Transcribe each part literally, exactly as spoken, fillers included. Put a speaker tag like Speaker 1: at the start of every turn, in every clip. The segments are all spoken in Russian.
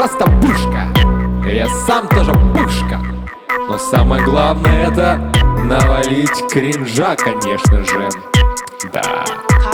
Speaker 1: просто пушка. Я сам тоже пушка. Но самое главное — это навалить кринжа, конечно же. Да.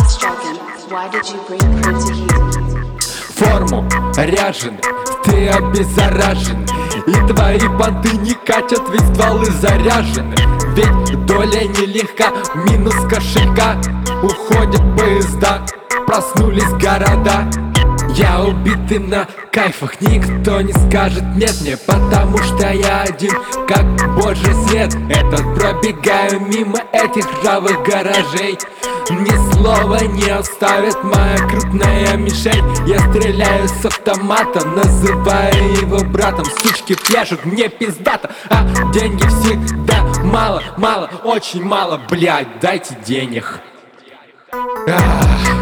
Speaker 1: Форму ряжен, ты обеззаражен, и твои понты не катят, ведь стволы заряжены. Ведь доля нелегка, минус кошелька. Уходят поезда, проснулись города. Я убитый на кайфах, никто не скажет нет мне, потому что я один, как божий свет. Этот пробегаю мимо этих ржавых гаражей. Ни слова не оставит моя крупная мишень. Я стреляю с автомата, называю его братом. Сучки пляшут, мне пиздато, а деньги всегда мало, мало, очень мало. Блядь, дайте денег. Ах.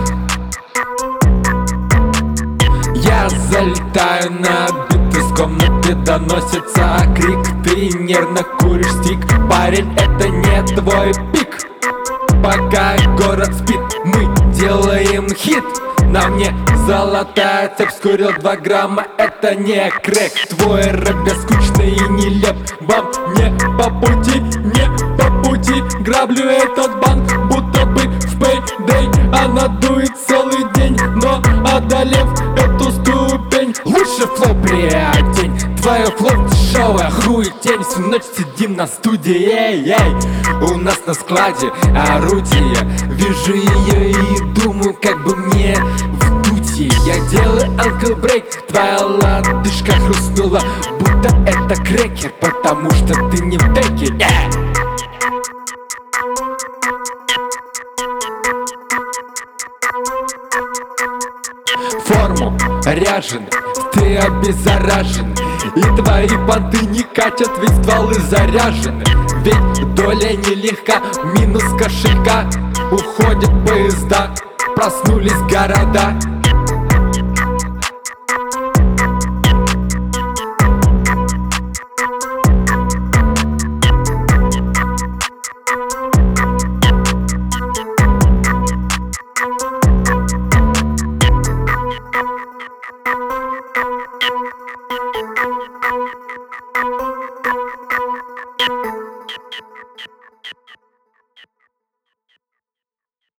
Speaker 1: Я залетаю на бит, из комнаты доносится крик. Ты нервно куришь стик, парень, это не твой пик. Пока город спит, мы делаем хит. На мне золотая цепь, скурил два грамма, это не крэк. Твой рэп скучный и нелеп, вам не по пути, не по пути. Граблю этот банк, будто бы в пэйдэй. Она дует целый день, но одолев эту ступень, лучше флоу приодень. Твое флоу дешевая хуетень. Всю ночь сидим на студии, эй, эй. У нас на складе орудие. Вижу ее и думаю, как бы мне вдуть ей. Я делаю анкл брейк, твоя лодыжка хрустнула, будто это крекер, потому что ты не в деке, yeah. Форму ряжен, ты обеззаражен, и твои понты не катят, ведь стволы заряжены. Ведь доля нелегка, минус кошелька. Уходят поезда, проснулись города.